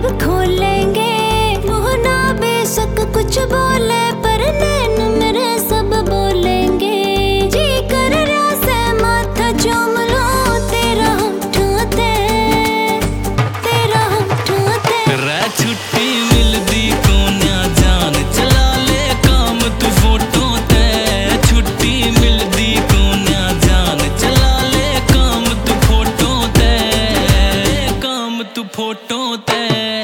अब खोलेंगे। मुँह ना बेशक कुछ बोले पर नैन मेरे सब बोलेंगे। जी कर रहा से माथा चूम लो तेरा होठों रे छुट्टी मिलदी कोन्या जान चला ले काम तू फोटो ते। छुट्टी मिलदी कोन्या जान चला ले काम तू फोटो ते। काम तू फोटो ते।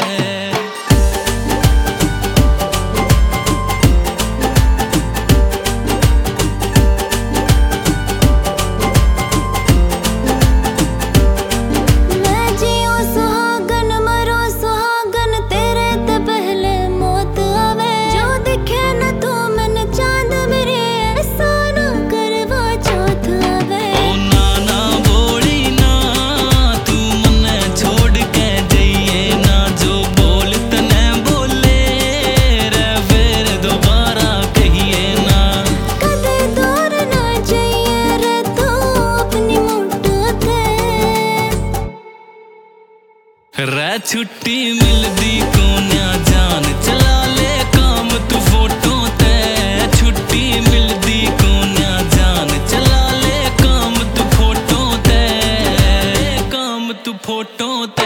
रे छुट्टी मिलदी कोन्या जान चला ले काम तू फोटो ते। छुट्टी मिलदी कोन्या जान चला ले काम तू फोटो ते। काम तू फोटो ते।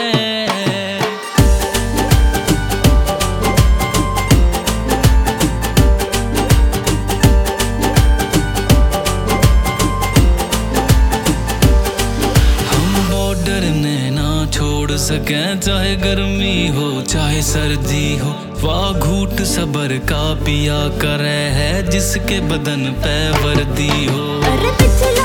सके चाहे गर्मी हो चाहे सर्दी हो। वाह घूट सबर का पिया करे है जिसके बदन पे वर्दी हो।